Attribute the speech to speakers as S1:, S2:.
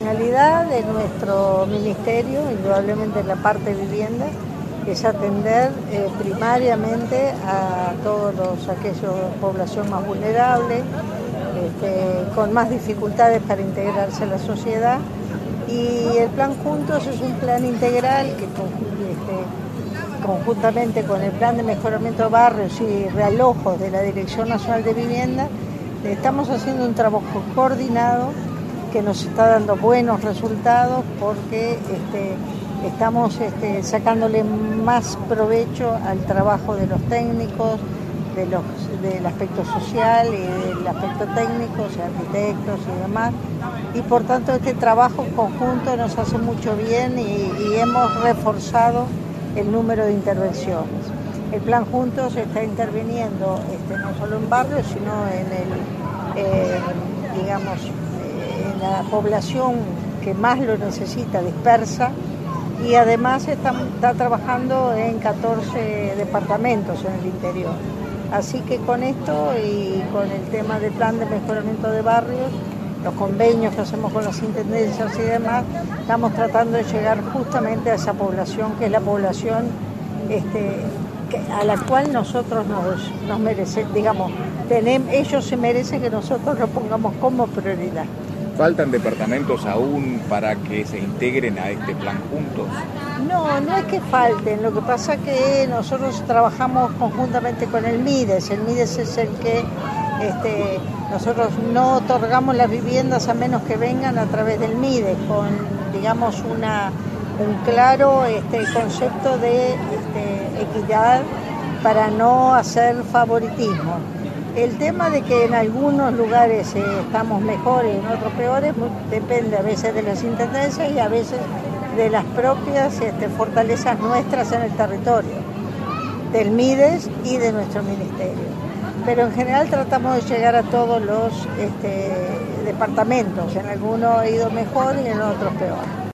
S1: finalidad de nuestro ministerio, indudablemente en la parte de vivienda, es atender primariamente a aquella población más vulnerable, con más dificultades para integrarse a la sociedad. Y el plan Juntos es un plan integral que conjuntamente con el plan de mejoramiento de barrios y realojos de la Dirección Nacional de Vivienda, estamos haciendo un trabajo coordinado que nos está dando buenos resultados porque estamos sacándole más provecho al trabajo de los técnicos, del aspecto social y del aspecto técnico, o sea, arquitectos y demás, y por tanto este trabajo conjunto nos hace mucho bien y hemos reforzado el número de intervenciones. El plan Juntos está interviniendo no solo en barrios, sino en la población que más lo necesita, dispersa, y además está trabajando en 14 departamentos en el interior. Así que con esto y con el tema del plan de mejoramiento de barrios, los convenios que hacemos con las intendencias y demás, estamos tratando de llegar justamente a esa población, que es la población a la cual nosotros nos merecemos, ellos se merecen que nosotros lo pongamos como prioridad.
S2: ¿Faltan departamentos aún para que se integren a este plan Juntos?
S1: No es que falten, lo que pasa es que nosotros trabajamos conjuntamente con el MIDES. El MIDES es el que nosotros no otorgamos las viviendas a menos que vengan a través del MIDES, con un claro concepto de equidad para no hacer favoritismo. El tema de que en algunos lugares estamos mejores y en otros peores depende a veces de las intendencias y a veces de las propias fortalezas nuestras en el territorio, del MIDES y de nuestro ministerio. Pero en general tratamos de llegar a todos los departamentos, en algunos ha ido mejor y en otros peor.